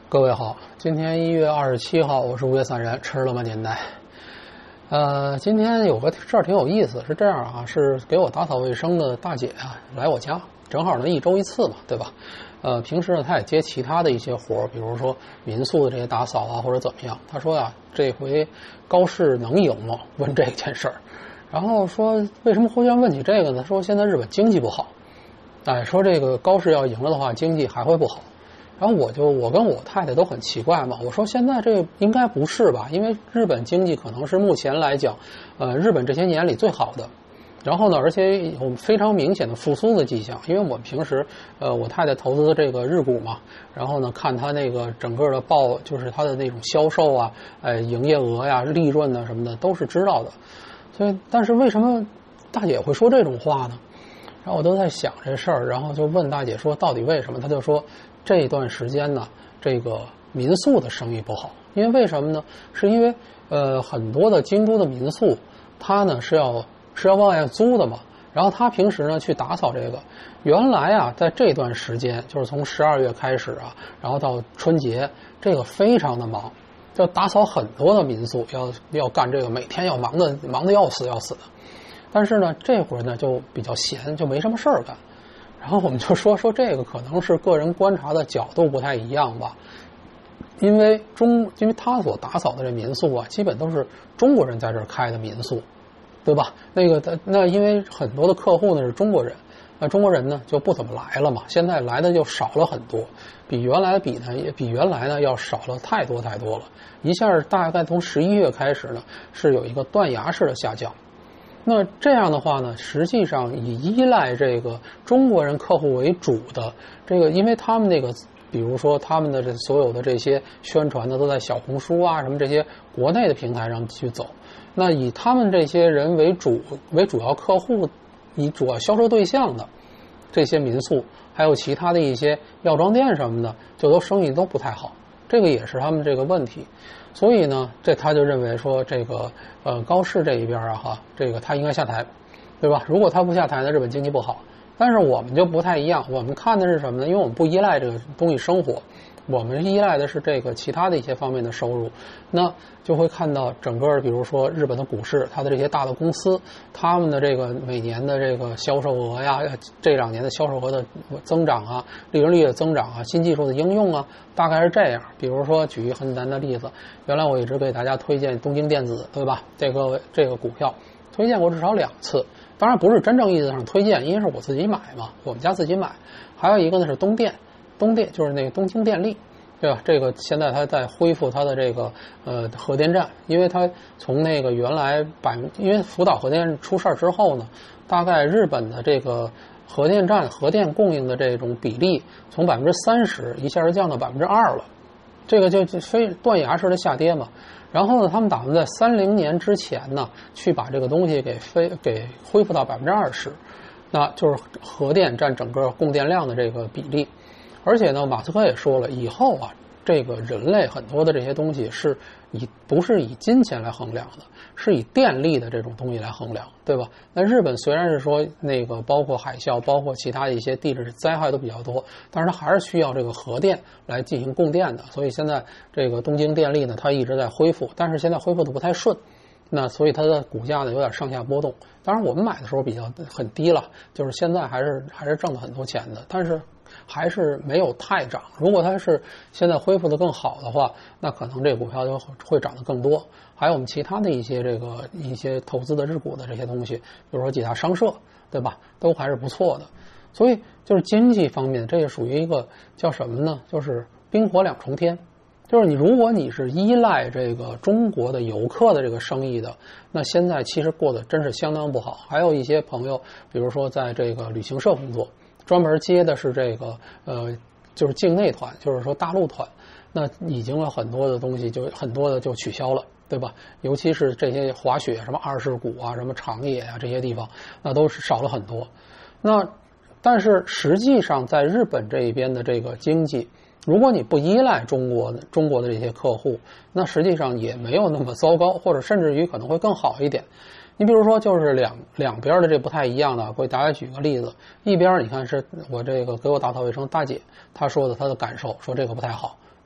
各位好，今天1月27号，我是5月3人，吃了吗年代。今天有个事儿挺有意思，是这样啊，是给我打扫卫生的大姐啊来我家，正好呢1周1次嘛，对吧？平时呢她也接其他的一些活儿，比如说民宿的这些打扫啊或者怎么样。她说呀，这回高市能赢吗？问这件事儿，然后说为什么忽然问起这个呢？说现在日本经济不好，说这个高市要赢了的话，经济还会不好。然后我跟我太太都很奇怪嘛，我说现在这应该不是吧，因为日本经济可能是目前来讲，日本这些年里最好的。然后呢，而且有非常明显的复苏的迹象，因为我平时我太太投资的这个日股嘛，然后呢看它那个整个的就是它的那种销售啊，营业额呀、利润啊什么的都是知道的。所以，但是为什么大姐会说这种话呢？然后我都在想这事儿，然后就问大姐说到底为什么？她就说这段时间呢，这个民宿的生意不好，因为为什么呢？是因为很多的京都的民宿，它呢是要往外租的嘛。然后他平时呢去打扫这个，原来啊在这段时间，就是从12月开始啊，然后到春节，这个非常的忙，要打扫很多的民宿，要干这个，每天要忙得要死的。但是呢，这会儿呢就比较闲，就没什么事儿干。然后我们就说这个可能是个人观察的角度不太一样吧，因为他所打扫的这民宿啊，基本都是中国人在这儿开的民宿，对吧？那因为很多的客户呢是中国人，那中国人呢就不怎么来了嘛，现在来的就少了很多，比原来呢要少了太多了，一下大概从11月开始呢是有一个断崖式的下降。那这样的话呢，实际上以依赖这个中国人客户为主的这个，因为他们那个，比如说他们的这所有的这些宣传呢，都在小红书啊什么这些国内的平台上去走。那以他们这些人为主要客户，以主要销售对象的这些民宿，还有其他的一些药妆店什么的，就都生意都不太好。这个也是他们这个问题。所以呢，他就认为说这个高市这一边啊这个他应该下台，对吧？如果他不下台呢，日本经济不好。但是我们就不太一样，我们看的是什么呢？因为我们不依赖这个东西生活，我们依赖的是这个其他的一些方面的收入。那就会看到整个比如说日本的股市，它的这些大的公司，他们的这个每年的这个销售额呀，这2年的销售额的增长啊，利润率的增长啊，新技术的应用啊，大概是这样。比如说举一个很简单的例子，原来我一直给大家推荐东京电子，对吧？这个股票推荐过至少2次，当然不是真正意义上推荐，因为是我自己买嘛，我们家自己买。还有一个呢是东电就是那个东京电力，对吧？这个现在它在恢复它的这个核电站，因为它从那个原来因为福岛核电出事之后呢，大概日本的这个核电供应的这种比例从30%一下就降到2%了，这个就非断崖式的下跌嘛。然后呢，他们打算在30年之前呢，去把这个东西给恢复到20%，那就是核电占整个供电量的这个比例。而且呢，马斯克也说了，以后啊，这个人类很多的这些东西不是以金钱来衡量的，是以电力的这种东西来衡量，对吧？那日本虽然是说那个包括海啸，包括其他的一些地质灾害都比较多，但是它还是需要这个核电来进行供电的。所以现在这个东京电力呢，它一直在恢复，但是现在恢复的不太顺。那所以它的股价呢有点上下波动。当然我们买的时候很低了，就是现在还是挣了很多钱的，但是还是没有太涨。如果它是现在恢复的更好的话，那可能这个股票就会涨得更多。还有我们其他的一些投资的日股的这些东西，比如说几大商社，对吧？都还是不错的。所以就是经济方面，这也属于一个叫什么呢？就是冰火两重天。就是如果你是依赖这个中国的游客的这个生意的，那现在其实过得真是相当不好。还有一些朋友，比如说在这个旅行社工作，专门接的是这个就是境内团，就是说大陆团，那已经有很多的东西很多的就取消了，对吧？尤其是这些滑雪什么20谷啊，什么长野啊这些地方，那都是少了很多。但是实际上在日本这一边的这个经济，如果你不依赖中国的这些客户，那实际上也没有那么糟糕，或者甚至于可能会更好一点。你比如说，就是两边的这不太一样的，我给大家举个例子。一边你看是我这个给我打扫卫生大姐，她说的她的感受，说这个不太好，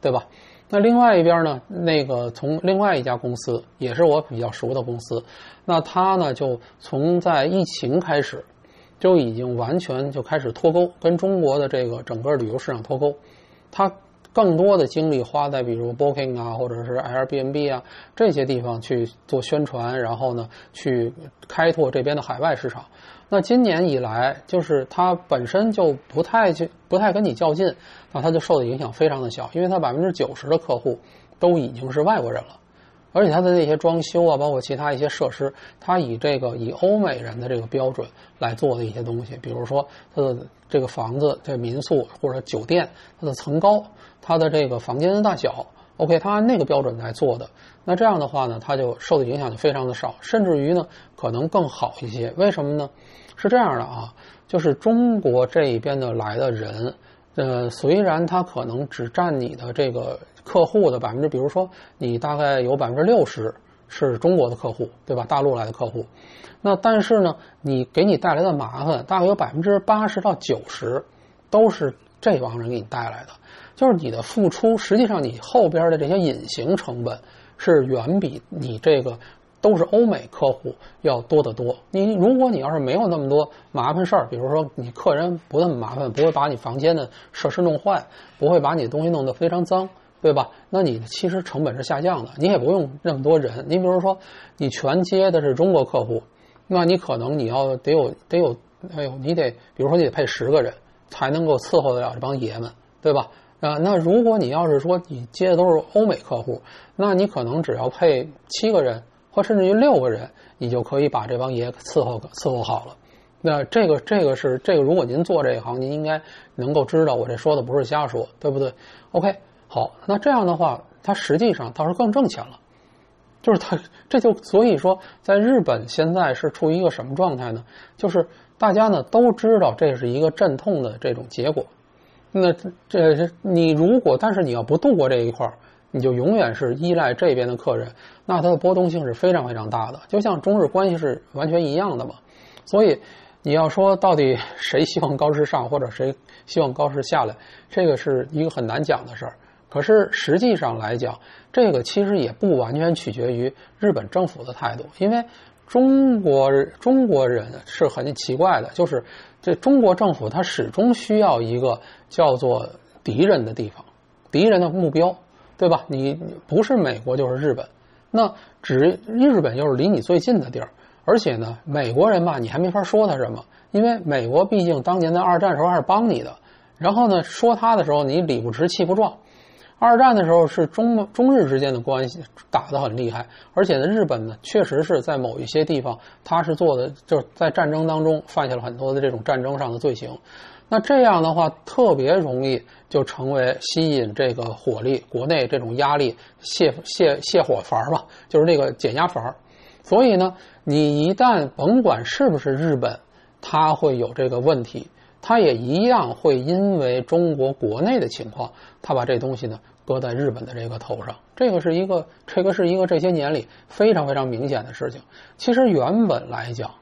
对吧？那另外一边呢，那个从另外一家公司，也是我比较熟的公司，那它呢就从在疫情开始，就已经完全就开始脱钩，跟中国的这个整个旅游市场脱钩。它更多的精力花在比如 Booking 啊，或者是 Airbnb 啊这些地方去做宣传，然后呢去开拓这边的海外市场。那今年以来，就是它本身就不太跟你较劲，那它就受的影响非常的小，因为它90%的客户都已经是外国人了，而且它的那些装修啊，包括其他一些设施，它以欧美人的这个标准来做的一些东西，比如说它的这个房子、这民宿或者酒店，它的层高、它的这个房间的大小 ，OK， 它按那个标准来做的。那这样的话呢，它就受的影响就非常的少，甚至于呢可能更好一些。为什么呢？是这样的啊，就是中国这一边的来的人，虽然他可能只占你的这个客户的比如说你大概有60%是中国的客户，对吧？大陆来的客户，那但是呢，你给你带来的麻烦大概有80%到90%都是这帮人给你带来的，就是你的付出，实际上你后边的这些隐形成本是远比你这个都是欧美客户要多得多。如果你要是没有那么多麻烦事儿，比如说你客人不那么麻烦，不会把你房间的设施弄坏，不会把你的东西弄得非常脏，对吧？那你其实成本是下降的，你也不用那么多人。你比如说你全接的是中国客户，那你可能你要得有你得比如说你得配10个人才能够伺候得了这帮爷们，对吧？那如果你要是说你接的都是欧美客户，那你可能只要配7个人或甚至于6个人，你就可以把这帮爷伺候好了。那这个如果您做这一行，您应该能够知道我这说的不是瞎说，对不对 ？OK， 好，那这样的话，它实际上倒是更挣钱了。就是所以说，在日本现在是处于一个什么状态呢？就是大家呢都知道这是一个阵痛的这种结果。那但是你要不度过这一块，你就永远是依赖这边的客人，那它的波动性是非常非常大的，就像中日关系是完全一样的嘛。所以你要说到底谁希望高市上或者谁希望高市下来，这个是一个很难讲的事儿。可是实际上来讲，这个其实也不完全取决于日本政府的态度，因为中国人是很奇怪的，就是这中国政府它始终需要一个叫做敌人的地方，敌人的目标，对吧？你不是美国就是日本，那日本就是离你最近的地儿，而且呢，美国人吧，你还没法说他什么，因为美国毕竟当年在二战时候还是帮你的，然后呢，说他的时候你理不直气不壮。二战的时候是中日之间的关系打得很厉害，而且呢，日本呢确实是在某一些地方，他是做的就是在战争当中犯下了很多的这种战争上的罪行。那这样的话，特别容易就成为吸引这个火力，国内这种压力泄火阀吧，就是这个减压阀。所以呢，你一旦甭管是不是日本，它会有这个问题，它也一样会因为中国国内的情况，它把这东西呢搁在日本的这个头上。这个是一个这些年里非常非常明显的事情。其实原本来讲，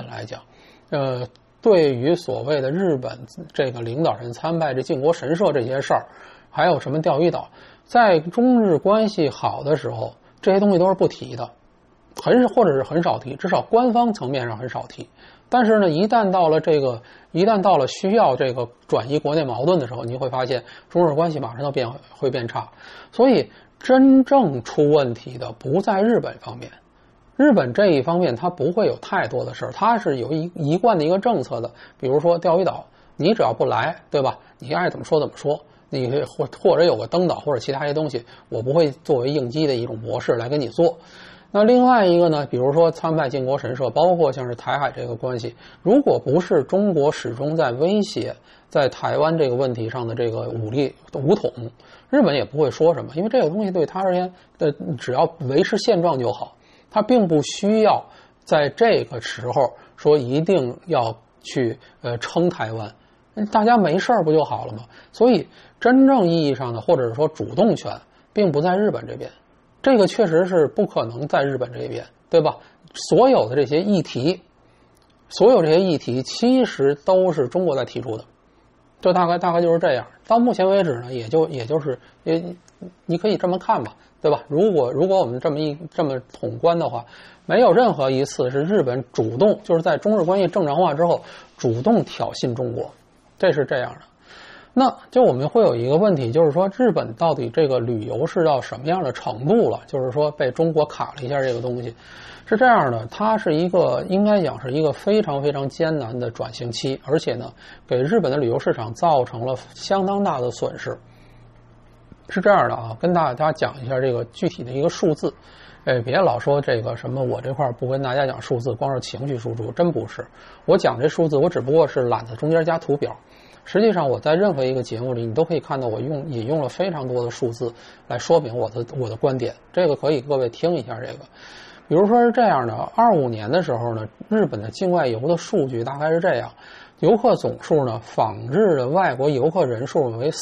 对于所谓的日本这个领导人参拜这靖国神社这些事儿，还有什么钓鱼岛，在中日关系好的时候，这些东西都是不提的，或者是很少提，至少官方层面上很少提。但是呢，一旦到了需要这个转移国内矛盾的时候，你会发现中日关系马上就会变差。所以真正出问题的不在日本方面，日本这一方面它不会有太多的事儿，它是有一贯的一个政策的。比如说钓鱼岛，你只要不来，对吧？你爱怎么说怎么说，你或者有个登岛或者其他一些东西，我不会作为应激的一种模式来跟你做。那另外一个呢，比如说参拜靖国神社，包括像是台海这个关系，如果不是中国始终在威胁在台湾这个问题上的这个武统，日本也不会说什么，因为这个东西对他而言只要维持现状就好，他并不需要在这个时候说一定要去撑台湾，大家没事不就好了吗？所以真正意义上的或者是说主动权并不在日本这边，这个确实是不可能在日本这边，对吧？所有这些议题其实都是中国在提出的， 就大概就是这样。到目前为止呢，也就是你可以这么看吧，对吧？如果我们这么统观的话，没有任何一次是日本主动就是在中日关系正常化之后主动挑衅中国，这是这样的。那就我们会有一个问题，就是说日本到底这个旅游是到什么样的程度了？就是说被中国卡了一下这个东西，是这样的，它是一个应该讲是一个非常非常艰难的转型期，而且呢，给日本的旅游市场造成了相当大的损失。是这样的啊，跟大家讲一下这个具体的一个数字。别老说这个什么我这块不跟大家讲数字，光是情绪输出，真不是。我讲这数字，我只不过是懒得中间加图表。实际上我在任何一个节目里，你都可以看到我引用了非常多的数字来说明我的观点。这个可以各位听一下这个。比如说是这样的，25年的时候呢，日本的境外游的数据大概是这样，游客总数呢，访日的外国游客人数为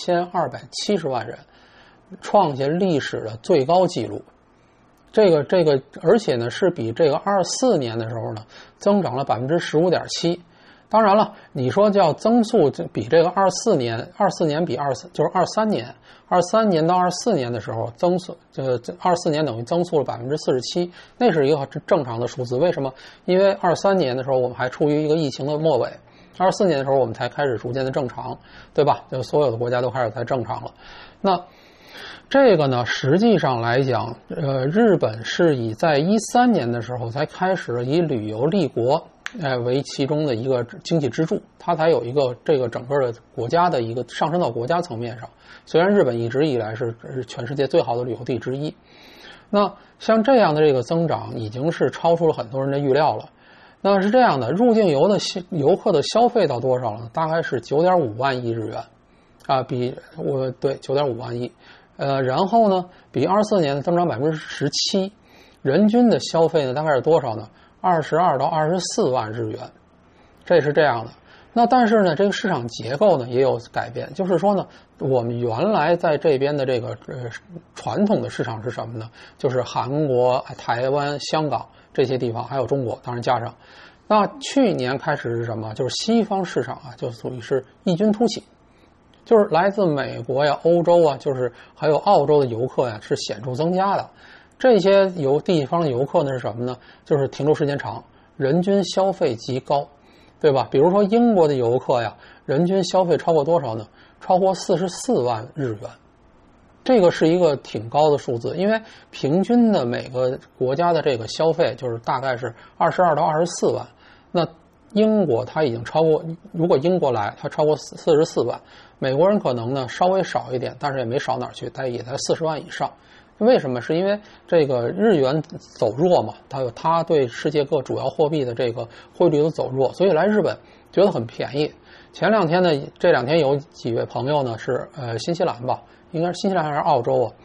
4270万人，创下历史的最高纪录。这个，而且呢是比这个24年的时候呢增长了15.7%。当然了，你说叫增速比这个24年比就是23年到24年的时候增速，24年等于增速了47%，那是一个正常的数字。为什么？因为23年的时候我们还处于一个疫情的末尾，24年的时候我们才开始逐渐的正常，对吧？就所有的国家都开始才正常了。那这个呢，实际上来讲，日本是在13年的时候才开始以旅游立国。为其中的一个经济支柱，它才有一个这个整个的国家的一个上升到国家层面上。虽然日本一直以来是全世界最好的旅游地之一，那像这样的这个增长已经是超出了很多人的预料了。那是这样的，入境游客的消费到多少呢？大概是9.5万亿日元，啊，9.5万亿，然后呢，比24年的增长17%，人均的消费呢大概是多少呢？22到24万日元，这是这样的。那但是呢，这个市场结构呢也有改变，就是说呢，我们原来在这边的这个传统的市场是什么呢？就是韩国、台湾、香港这些地方，还有中国，当然加上。那去年开始是什么？就是西方市场啊，就属于是异军突起，就是来自美国呀、欧洲啊，就是还有澳洲的游客呀，是显著增加的。这些地方的游客呢是什么呢？就是停留时间长，人均消费极高，对吧？比如说英国的游客呀，人均消费超过多少呢？超过44万日元，这个是一个挺高的数字，因为平均的每个国家的这个消费就是大概是22到24万，那英国它已经超过，如果英国来它超过44万，美国人可能呢稍微少一点，但是也没少哪儿去，但也在40万以上。为什么？是因为这个日元走弱嘛，它对世界各主要货币的这个汇率都走弱，所以来日本觉得很便宜。这两天有几位朋友呢是新西兰吧，应该是新西兰还是澳洲啊？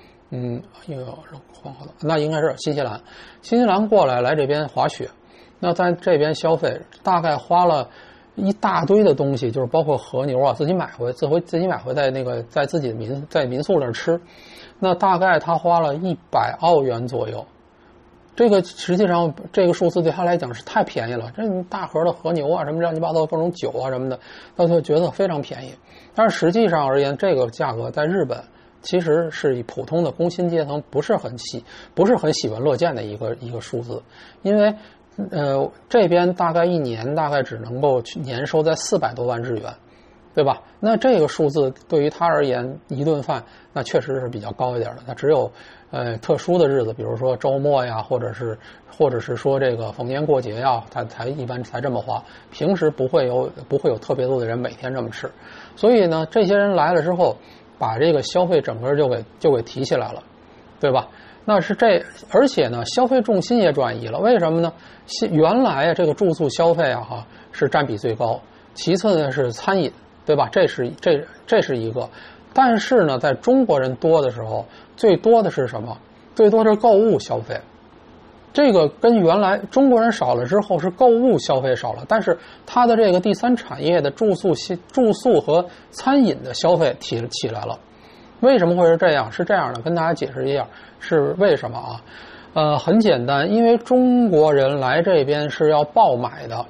那应该是新西兰。新西兰过来这边滑雪，那在这边消费大概花了一大堆的东西，就是包括和牛啊，自己买回在自己的民宿那儿吃。那大概他花了100澳元左右，这个实际上这个数字对他来讲是太便宜了。这大盒的和牛啊，什么乱七八糟各种酒啊什么的，他就觉得非常便宜。但是实际上而言，这个价格在日本其实是以普通的工薪阶层不是很喜闻乐见的一个数字，因为这边大概一年大概只能够年收在400多万日元。对吧？那这个数字对于他而言，一顿饭那确实是比较高一点的。他只有特殊的日子，比如说周末呀，或者是说这个逢年过节呀，他一般才这么花。平时不会有特别多的人每天这么吃。所以呢，这些人来了之后，把这个消费整个就给提起来了，对吧？那是而且呢，消费重心也转移了。为什么呢？原来啊，这个住宿消费啊是占比最高，其次呢是餐饮。对吧？这是一个，但是呢，在中国人多的时候，最多的是什么？最多是购物消费。这个跟原来中国人少了之后，是购物消费少了，但是它的这个第三产业的住宿和餐饮的消费起来了。为什么会是这样？是这样的，跟大家解释一下是为什么啊？很简单，因为中国人来这边是要爆买的。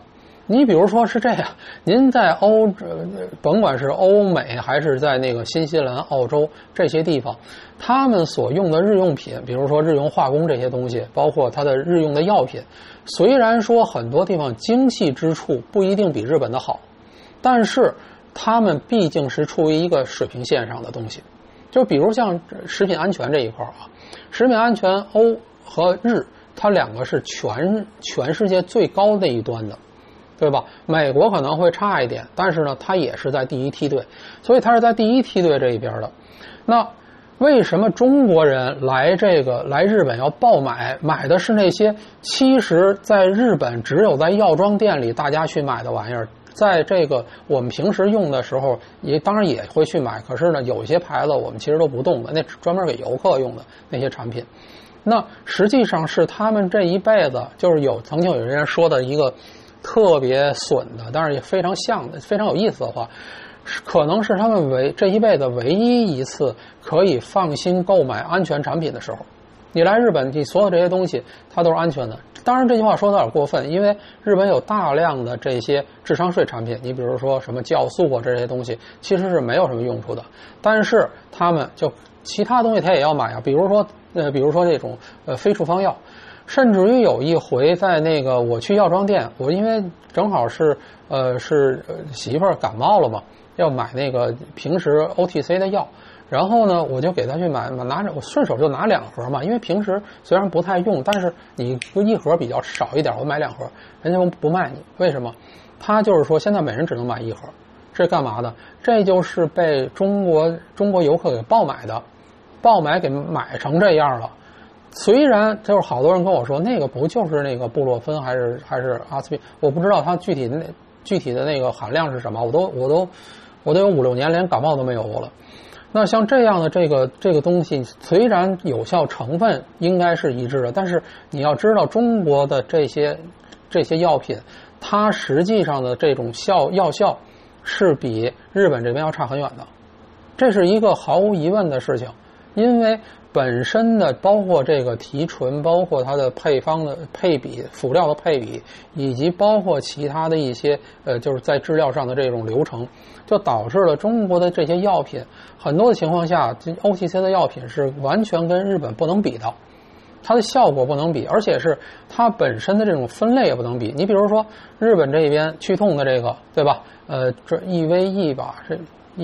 你比如说是这样，您在甭管是欧美还是在那个新西兰、澳洲这些地方，他们所用的日用品，比如说日用化工这些东西，包括它的日用的药品，虽然说很多地方精细之处不一定比日本的好，但是他们毕竟是处于一个水平线上的东西。就比如像食品安全这一块啊，食品安全欧和日，它两个是全世界最高那一端的，对吧？美国可能会差一点，但是呢，它也是在第一梯队，所以它是在第一梯队这一边的。那为什么中国人来日本要爆买的是那些其实在日本只有在药妆店里大家去买的玩意儿？在这个我们平时用的时候，当然也会去买，可是呢，有一些牌子我们其实都不动的，那专门给游客用的那些产品。那实际上是他们这一辈子，就是曾经有人说的一个特别损的，但是也非常像的、非常有意思的话，可能是他们这一辈子唯一一次可以放心购买安全产品的时候。你来日本，你所有这些东西它都是安全的。当然这句话说的有点过分，因为日本有大量的这些智商税产品，你比如说什么酵素啊这些东西，其实是没有什么用处的。但是他们就其他东西他也要买啊，比如说这种非处方药，甚至于有一回在那个我去药妆店，我因为正好是媳妇儿感冒了嘛，要买那个平时 OTC 的药。然后呢，我就给他去买，我顺手就拿2盒嘛，因为平时虽然不太用，但是你一盒比较少一点，我买2盒，人家不卖你，为什么？他就是说现在每人只能买1盒，这干嘛的？这就是被中国游客给爆买给买成这样了。虽然就是好多人跟我说那个不就是那个布洛芬还是阿司匹，我不知道它具体的那个含量是什么，我都有5-6年连感冒都没有过了。那像这样的这个东西，虽然有效成分应该是一致的，但是你要知道中国的这些药品，它实际上的这种药效是比日本这边要差很远的，这是一个毫无疑问的事情。因为本身的包括这个提纯，包括它的配方的配比、辅料的配比，以及包括其他的一些就是在治疗上的这种流程，就导致了中国的这些药品很多的情况下 OTC 的药品是完全跟日本不能比的，它的效果不能比，而且是它本身的这种分类也不能比。你比如说日本这边去痛的这个，对吧？这 EVE 吧，是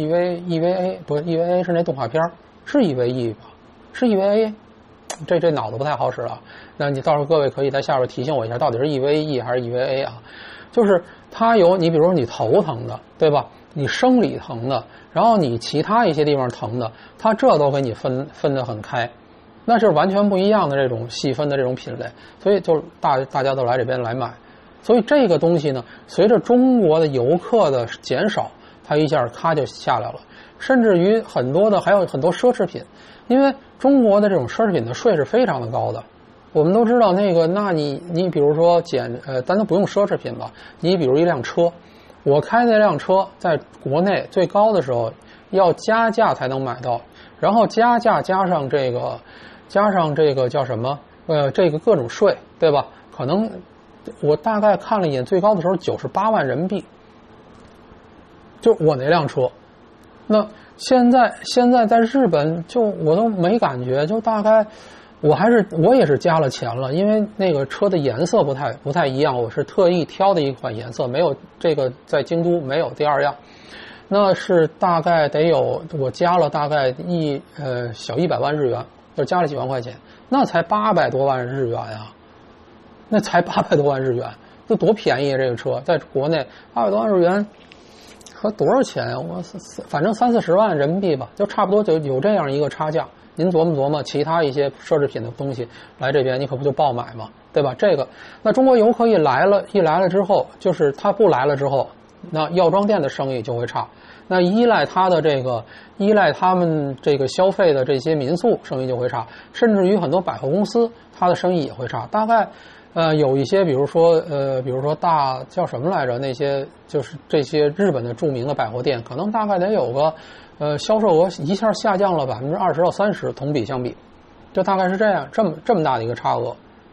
EVA 不是 EVA 是那动画片，是 EVE 吧？是 EVA， 这脑子不太好使了。那你到时候各位可以在下边提醒我一下，到底是 EVE 还是 EVA 啊？就是它有你比如说你头疼的，对吧？你生理疼的，然后你其他一些地方疼的，它这都给你分得很开，那是完全不一样的这种细分的这种品类，所以就大家都来这边来买。所以这个东西呢，随着中国的游客的减少，它一下咔就下来了。甚至于还有很多奢侈品，因为中国的这种奢侈品的税是非常的高的。我们都知道那你比如说咱都不用奢侈品吧，你比如一辆车，我开那辆车在国内最高的时候要加价才能买到，然后加价加上这个叫什么这个各种税，对吧？可能我大概看了一眼，最高的时候98万人民币，就我那辆车。那现在在日本就我都没感觉，就大概我也是加了钱了，因为那个车的颜色不太一样，我是特意挑的一款颜色，没有这个在京都没有第二样。那是大概得有我加了大概小100万日元，就加了几万块钱，那才800多万日元啊，那才800多万日元，这多便宜啊！这个车在国内800多万日元。和多少钱啊？反正30-40万人民币吧，就差不多就有这样一个差价。您琢磨其他一些奢侈品的东西来这边，你可不就爆买嘛，对吧？那中国游客一来了之后，就是他不来了之后，那药妆店的生意就会差。那依赖他们这个消费的这些民宿生意就会差，甚至于很多百货公司它的生意也会差。大概有一些比如说大叫什么来着，那些就是这些日本的著名的百货店，可能大概得有个销售额一下下降了20%到30%，同比相比，就大概是这样，这么大的一个差额。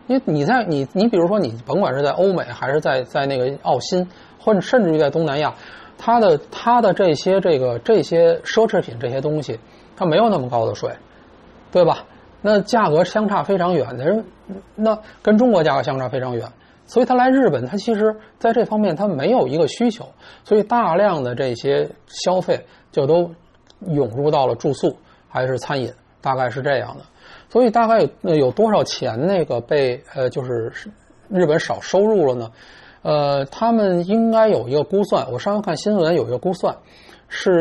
因为你比如说你甭管是在欧美还是在那个澳新，或者甚至于在东南亚，它的这些奢侈品这些东西，它没有那么高的税，对吧？那价格相差非常远的人，那跟中国价格相差非常远，所以他来日本，他其实在这方面他没有一个需求，所以大量的这些消费就都涌入到了住宿还是餐饮，大概是这样的。所以大概有多少钱那个被就是日本少收入了呢？他们应该有一个估算，我上次看新闻有一个估算，是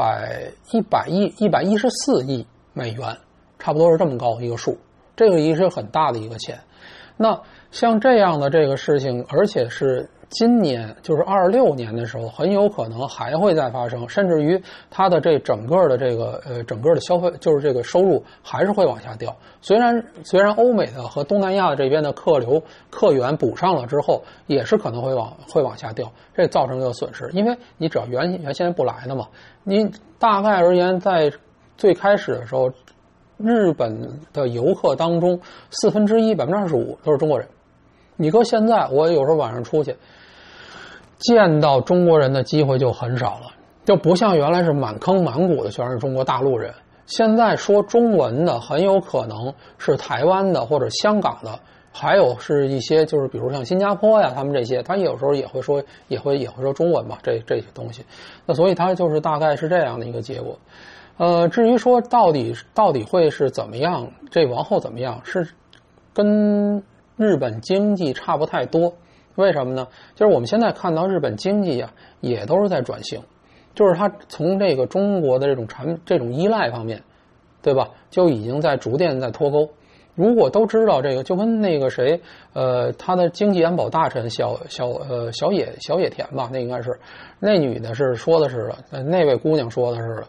114亿美元，差不多是这么高一个数，这个也是很大的一个钱。那像这样的这个事情，而且是今年就是26年的时候，很有可能还会再发生，甚至于它的这整个的这个整个的消费，就是这个收入还是会往下掉。虽然欧美的和东南亚的这边的客源补上了之后，也是可能会往下掉，这造成一个损失。因为你只要原先不来的嘛，你大概而言在最开始的时候，日本的游客当中1/4%， 25%都是中国人。你搁现在，我有时候晚上出去，见到中国人的机会就很少了，就不像原来是满坑满谷的全是中国大陆人。现在说中文的很有可能是台湾的或者香港的，还有是一些就是比如像新加坡呀，他们这些，他有时候也会说中文嘛，这些东西。那所以他就是大概是这样的一个结果。至于说到底会是怎么样，这往后怎么样，是跟日本经济差不太多。为什么呢？就是我们现在看到日本经济啊，也都是在转型，就是它从这个中国的这种依赖方面，对吧？就已经在逐渐在脱钩。如果都知道这个，就跟那个谁，他的经济安保大臣小野田吧，那应该是那女的是说的是的，那位姑娘说的是的。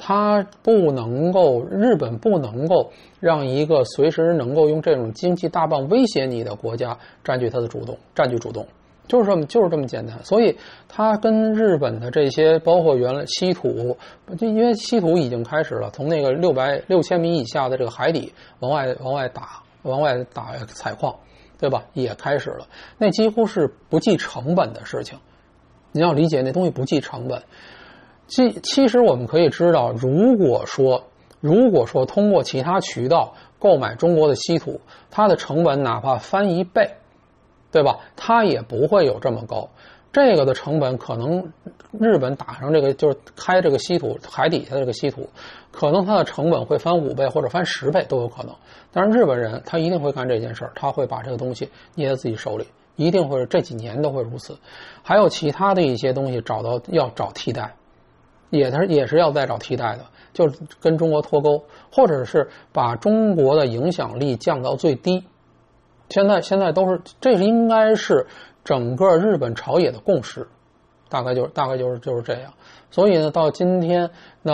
日本不能够让一个随时能够用这种经济大棒威胁你的国家占据主动，就是这么简单。所以它跟日本的这些，包括原来稀土，因为稀土已经开始了，从那个6000米以下的这个海底往外打采矿，对吧？也开始了，那几乎是不计成本的事情。你要理解那东西不计成本。其实我们可以知道，如果说通过其他渠道购买中国的稀土，它的成本哪怕翻1倍，对吧？它也不会有这么高。这个的成本可能日本打上这个就是开这个稀土海底下的这个稀土，可能它的成本会翻5倍或者翻10倍都有可能。但是日本人他一定会干这件事儿，他会把这个东西捏在自己手里，一定会这几年都会如此。还有其他的一些东西要找替代。也是要再找替代的，就跟中国脱钩，或者是把中国的影响力降到最低。现在都是，这应该是整个日本朝野的共识，大概就是这样。所以呢，到今天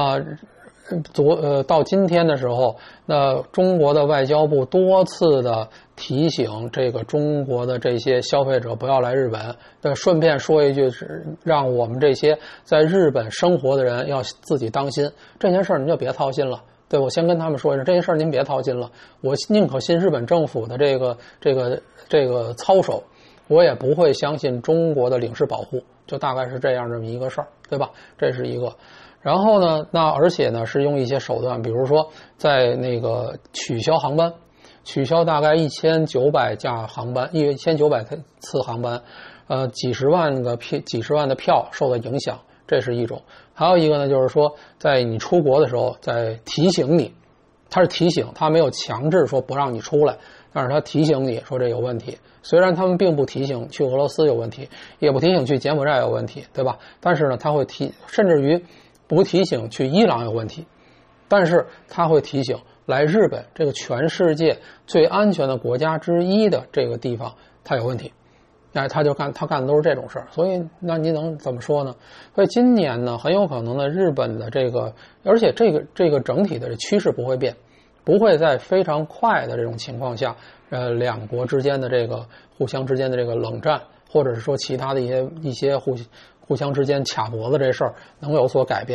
的时候，那中国的外交部多次的提醒这个中国的这些消费者不要来日本。顺便说一句，是让我们这些在日本生活的人要自己当心，这件事儿您就别操心了。对，我先跟他们说一声，这件事儿您别操心了。我宁可信日本政府的这个操守，我也不会相信中国的领事保护，就大概是这么一个事儿，对吧？这是一个。然后呢，而且呢是用一些手段，比如说在那个取消航班，取消大概1900架航班，1900次航班，几十万的票受到影响，这是一种。还有一个呢，就是说在你出国的时候，在提醒你，他是提醒，他没有强制说不让你出来，但是他提醒你说这有问题。虽然他们并不提醒去俄罗斯有问题，也不提醒去柬埔寨有问题，对吧？但是呢，他会甚至于不提醒去伊朗有问题，但是他会提醒来日本这个全世界最安全的国家之一的这个地方它有问题。他干的都是这种事儿，所以那你能怎么说呢？所以今年呢，很有可能呢，日本的这个，而且这个整体的趋势不会变，不会在非常快的这种情况下，两国之间的这个互相之间的这个冷战，或者是说其他的一些互相之间卡脖子这事儿能有所改变。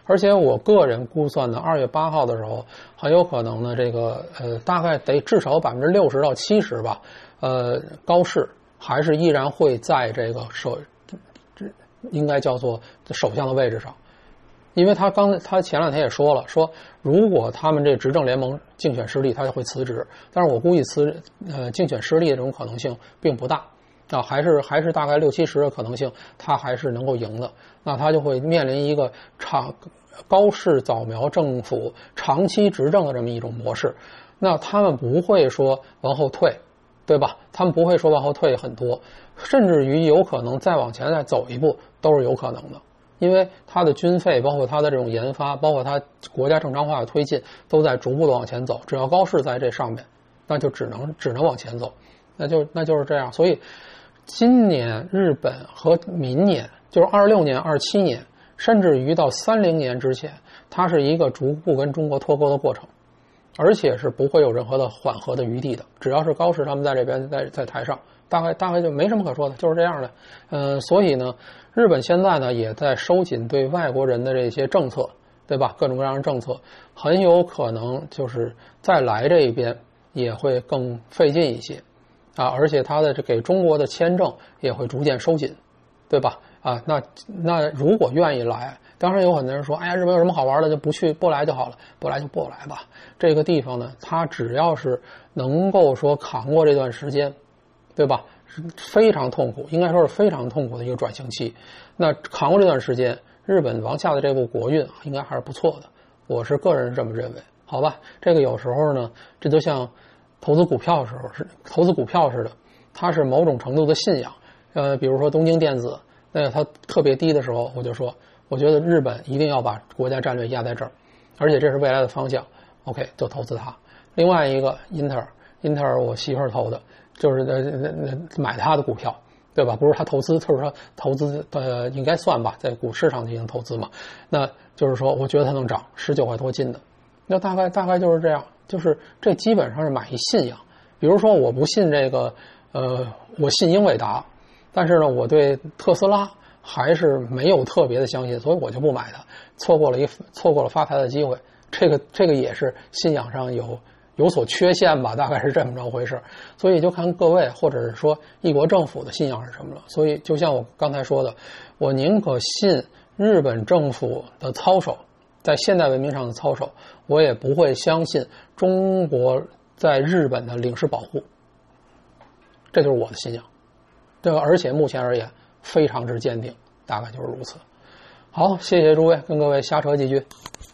而且我个人估算呢，2月8号的时候，很有可能呢，这个大概得至少60%到70%吧，高市还是依然会在这个应该叫做首相的位置上。因为他前2天也说了，说如果他们这执政联盟竞选失利，他就会辞职。但是我估计竞选失利的这种可能性并不大啊，还是大概60-70%的可能性，他还是能够赢的。那他就会面临一个高市早苗政府长期执政的这么一种模式。那他们不会说往后退，对吧？他们不会说往后退很多，甚至于有可能再往前再走一步都是有可能的。因为它的军费，包括它的这种研发，包括它国家正常化的推进，都在逐步的往前走。只要高市在这上面，那就只能往前走，那就是这样。所以，今年日本和明年，就是26年、27年，甚至于到30年之前，它是一个逐步跟中国脱钩的过程，而且是不会有任何的缓和的余地的。只要是高市他们在这边在台上，大概就没什么可说的，就是这样的。所以呢。日本现在呢也在收紧对外国人的这些政策，对吧？各种各样的政策，很有可能就是再来这一边也会更费劲一些啊，而且它的给中国的签证也会逐渐收紧，对吧？啊，那如果愿意来，当然有很多人说，哎呀，日本有什么好玩的就不来就好了，不来就不来吧。这个地方呢，它只要是能够说扛过这段时间，对吧？非常痛苦，应该说是非常痛苦的一个转型期。那扛过这段时间，日本往下的这部国运应该还是不错的，我是个人是这么认为。好吧，这个有时候呢，这就像投资股票似的，它是某种程度的信仰。比如说东京电子，那它特别低的时候，我就说，我觉得日本一定要把国家战略压在这儿，而且这是未来的方向。OK， 就投资它。另外一个英特尔我媳妇儿投的。就是买他的股票，对吧？不是他投资，就是说投资应该算吧，在股市上进行投资嘛。那就是说，我觉得它能涨19块多斤的，那大概就是这样。就是这基本上是买一信仰。比如说，我不信这个，我信英伟达，但是呢，我对特斯拉还是没有特别的相信，所以我就不买它，错过了发财的机会。这个也是信仰上有所缺陷吧，大概是这么着回事。所以就看各位或者是说一国政府的信仰是什么了。所以就像我刚才说的，我宁可信日本政府的操守，在现代文明上的操守，我也不会相信中国在日本的领事保护。这就是我的信仰，这个而且目前而言非常之坚定，大概就是如此。好，谢谢诸位，跟各位瞎扯几句。